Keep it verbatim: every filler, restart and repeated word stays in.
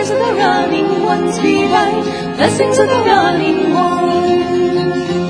joys of the running one, speed right, blessings of the running one.